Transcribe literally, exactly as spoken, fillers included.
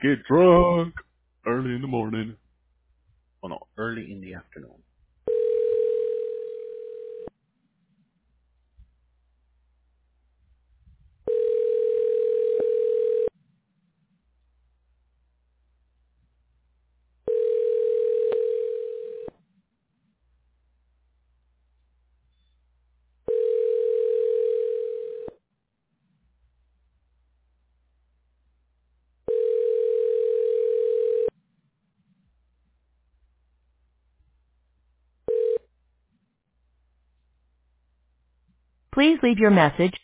get drunk early in the morning. Oh no, early in the afternoon. Please leave your message